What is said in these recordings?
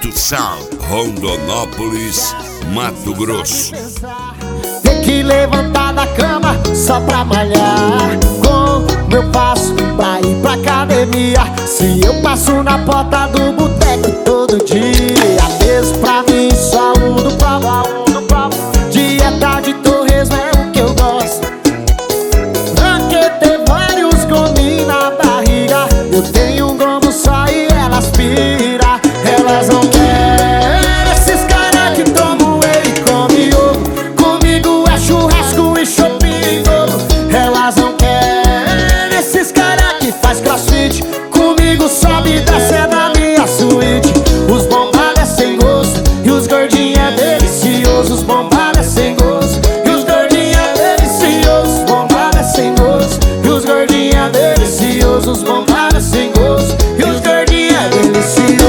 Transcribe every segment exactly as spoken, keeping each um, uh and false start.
Impacto Sound, Rondonópolis, Mato Grosso. Tem que levantar da cama só pra malhar. Como eu faço pra ir pra academia? Se eu passo na porta do boteco todo dia, mesmo pra mim só um do pau. Dieta de torresmo é o que eu gosto, porque tem vários gominhos na barriga. Eu tenho um gomo só e elas pira. Elas não querem esses caras que tomam whey e comem ovo. Comigo é churrasco e shopping novo. Elas não querem esses caras que faz crossfit. Comigo sobe e desce é na minha suíte. Os bombados é sem gosto e os gordinhos é delicioso. Os bombados é sem gosto e os gordinhos é delicioso. Os bombados é sem gosto e os gordinhos é delicioso. Os bombados é sem gosto e os gordinhos é delicioso.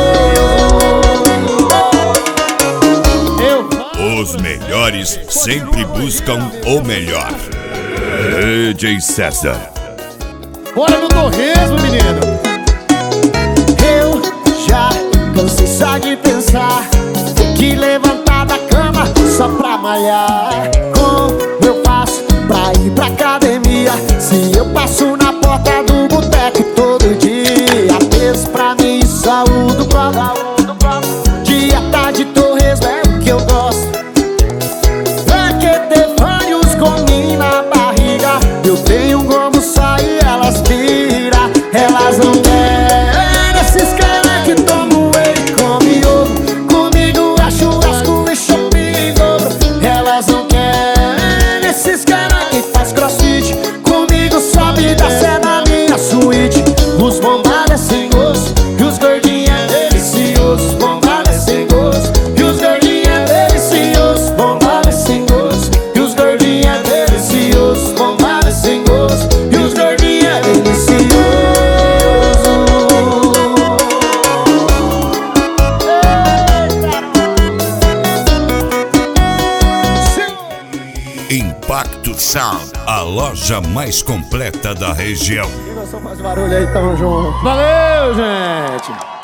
Os melhores sempre buscam o melhor. D J César. Bora no torresmo, menino. Eu já cansei só de pensar, ter que levantar da cama só pra malhar. Como eu faço pra ir pra academia? Se eu passo na porta do boteco todo dia, mesmo pra mim só o do copo. Dieta de torresmo é o que eu gosto, porque tem vários gominhos na barriga. Eu tenho um gomo só e elas pira. Elas não querem esses caras que tomam whey e comem ovo. Comigo é churrasco e shopping novo. Elas não querem esses caras que faz crossfit. Comigo sobe e desce na minha suíte. Os bombados é sem gosto e os gordinhos é delicioso. Os bombados é sem gosto e os gordinhos é delicioso. Os bombados é sem gosto e os gordinhos é delicioso. Os bombados é sem gosto e os gordinhos é delicioso. Impacto Sound, a loja mais completa da região. Faz barulho aí, tamo junto. Valeu, gente!